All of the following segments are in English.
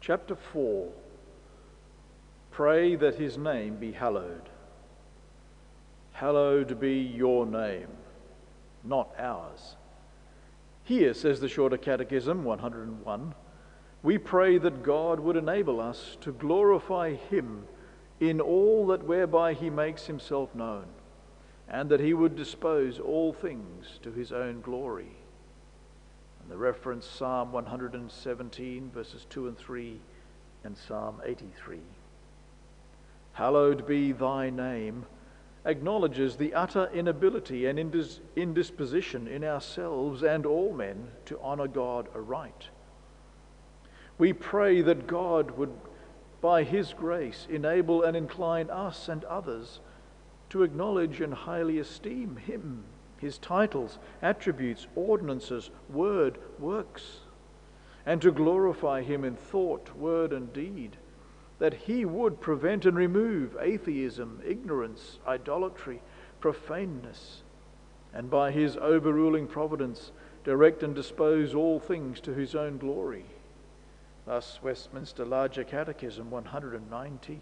Chapter 4. Pray that his name be hallowed. Hallowed be your name, not ours. Here, says the Shorter Catechism, 101, we pray that God would enable us to glorify him in all that whereby he makes himself known, and that he would dispose all things to his own glory. And the reference Psalm 117, verses 2 and 3, and Psalm 83. Hallowed be thy name acknowledges the utter inability and indisposition in ourselves and all men to honour God aright. We pray that God would, by his grace, enable and incline us and others to acknowledge and highly esteem him, his titles, attributes, ordinances, word, works, and to glorify him in thought, word, and deed, that he would prevent and remove atheism, ignorance, idolatry, profaneness, and by his overruling providence direct and dispose all things to his own glory. Thus Westminster Larger Catechism 190.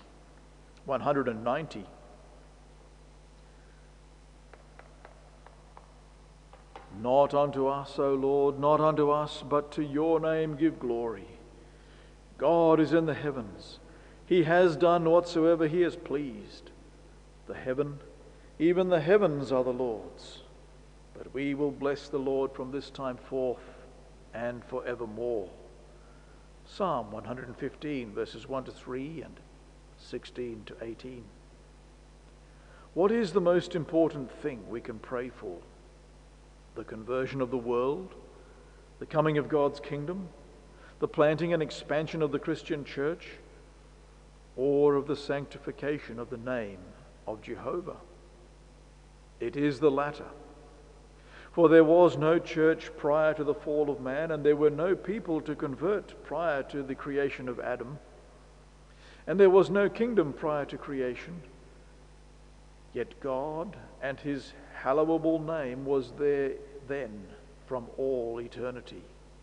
Not unto us, O Lord, not unto us, but to your name give glory. God is in the heavens. He has done whatsoever he has pleased. The heaven, even the heavens are the Lord's. But we will bless the Lord from this time forth and forevermore. Psalm 115, verses 1 to 3 and 16 to 18. What is the most important thing we can pray for? The conversion of the world, the coming of God's kingdom, the planting and expansion of the Christian church, or of the sanctification of the name of Jehovah? It is the latter. For there was no church prior to the fall of man, and there were no people to convert prior to the creation of Adam, and there was no kingdom prior to creation. Yet God and his hallowable name was there then from all eternity.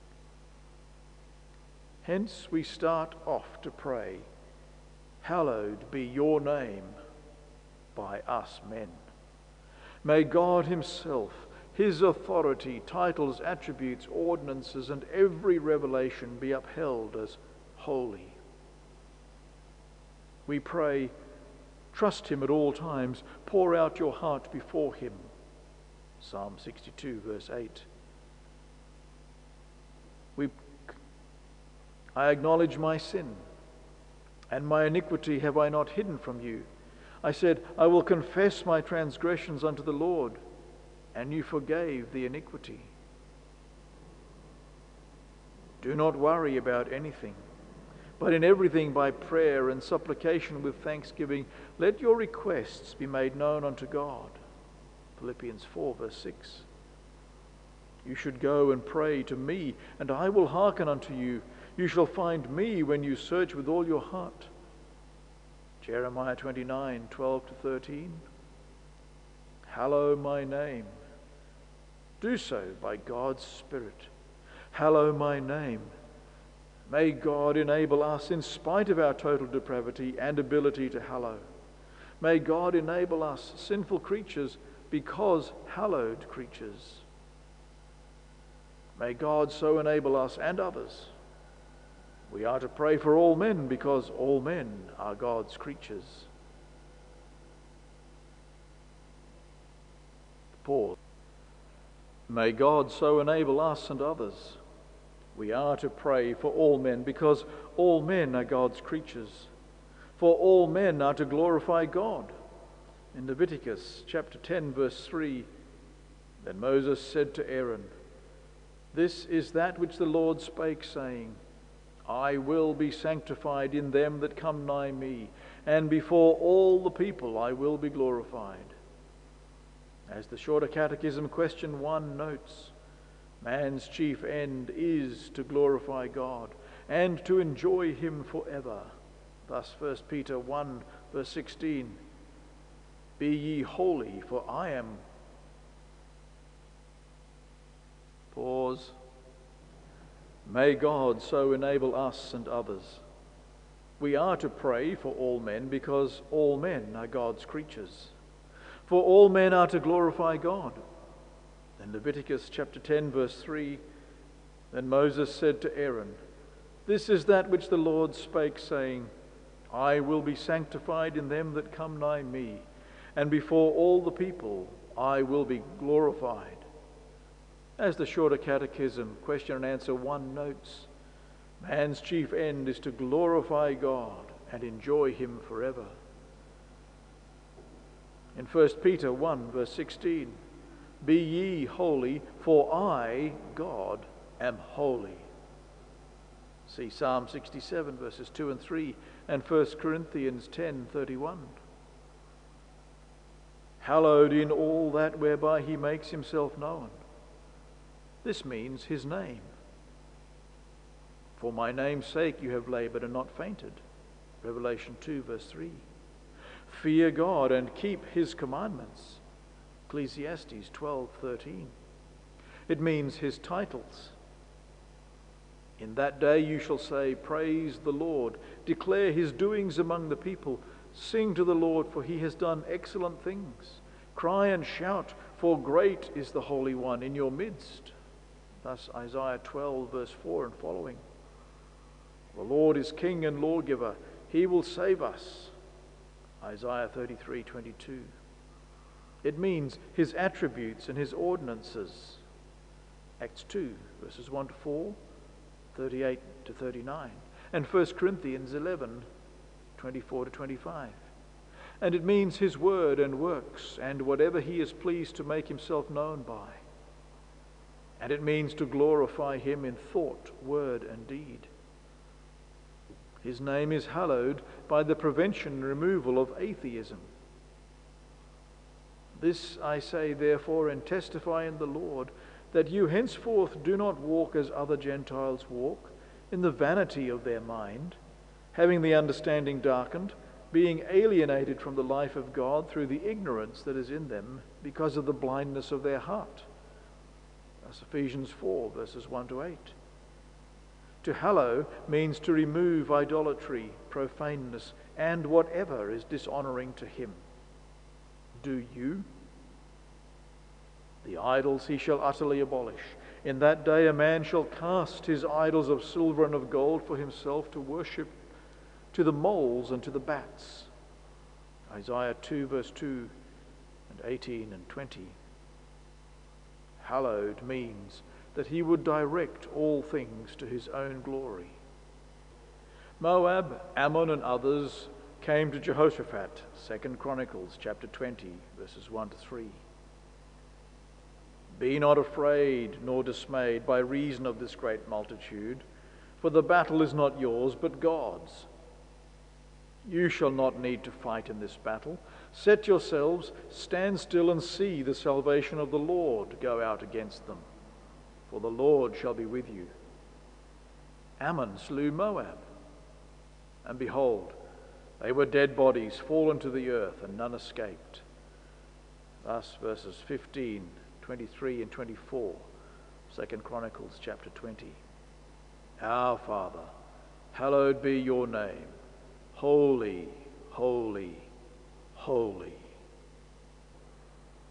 Hence we start off to pray, hallowed be your name by us men. May God himself, his authority, titles, attributes, ordinances, and every revelation be upheld as holy. We pray, trust him at all times, pour out your heart before him. Psalm 62, verse 8. I acknowledge my sin, and my iniquity have I not hidden from you. I said, I will confess my transgressions unto the Lord, and you forgave the iniquity. Do not worry about anything, but in everything by prayer and supplication with thanksgiving, let your requests be made known unto God. Philippians 4, verse 6. You should go and pray to me, and I will hearken unto you. You shall find me when you search with all your heart. Jeremiah 29, 12 to 13. Hallow my name. Do so by God's Spirit. Hallow my name. May God enable us, in spite of our total depravity and ability to hallow. May God enable us, sinful creatures, because hallowed creatures. May God so enable us and others. We are to pray for all men because all men are God's creatures. Pause. May God so enable us and others. We are to pray for all men because all men are God's creatures. For all men are to glorify God. In Leviticus chapter 10, verse 3, then Moses said to Aaron, This is that which the Lord spake, saying, I will be sanctified in them that come nigh me, and before all the people I will be glorified. As the Shorter Catechism question 1 notes, man's chief end is to glorify God and to enjoy him forever. Thus 1 Peter 1, verse 16, Be ye holy, for I am. Pause. May God so enable us and others. We are to pray for all men because all men are God's creatures. For all men are to glorify God. In Leviticus chapter 10, verse 3, then Moses said to Aaron, "This is that which the Lord spake, saying, I will be sanctified in them that come nigh me, and before all the people I will be glorified." As the Shorter Catechism, question and answer 1 notes, man's chief end is to glorify God and enjoy him forever. In 1 Peter 1, verse 16, "Be ye holy, for I, God, am holy." See Psalm 67, verses 2 and 3, and 1 Corinthians 10:31. Hallowed in all that whereby he makes himself known. This means his name. For my name's sake you have labored and not fainted. Revelation 2, verse 3. Fear God and keep his commandments. Ecclesiastes 12:13. It means his titles. In that day you shall say, "Praise the Lord, declare his doings among the people, sing to the Lord, for he has done excellent things. Cry and shout, for great is the Holy One in your midst." Thus Isaiah 12, verse 4 and following. The Lord is King and Lawgiver, he will save us. Isaiah 33:22. It means his attributes and his ordinances. Acts 2, verses 1 to 4, 38 to 39, and 1 Corinthians 11, 24 to 25. And it means his word and works and whatever he is pleased to make himself known by. And it means to glorify him in thought, word, and deed. His name is hallowed by the prevention and removal of atheism. This I say, therefore, and testify in the Lord, that you henceforth do not walk as other Gentiles walk, in the vanity of their mind, having the understanding darkened, being alienated from the life of God through the ignorance that is in them because of the blindness of their heart. That's Ephesians 4, verses 1 to 8. To hallow means to remove idolatry, profaneness, and whatever is dishonouring to him. Do you? The idols he shall utterly abolish. In that day a man shall cast his idols of silver and of gold for himself to worship, to the moles and to the bats. Isaiah 2, verse 2 and 18 and 20. Hallowed means that he would direct all things to his own glory. Moab, Ammon, and others came to Jehoshaphat, 2 Chronicles chapter 20, verses 1 to 3. Be not afraid nor dismayed by reason of this great multitude, for the battle is not yours but God's. You shall not need to fight in this battle. Set yourselves, stand still and see the salvation of the Lord go out against them, for the Lord shall be with you. Ammon slew Moab, and behold, they were dead bodies fallen to the earth, and none escaped. Thus verses 15, 23 and 24, 2 Chronicles chapter 20. Our Father, hallowed be your name. Holy, holy, holy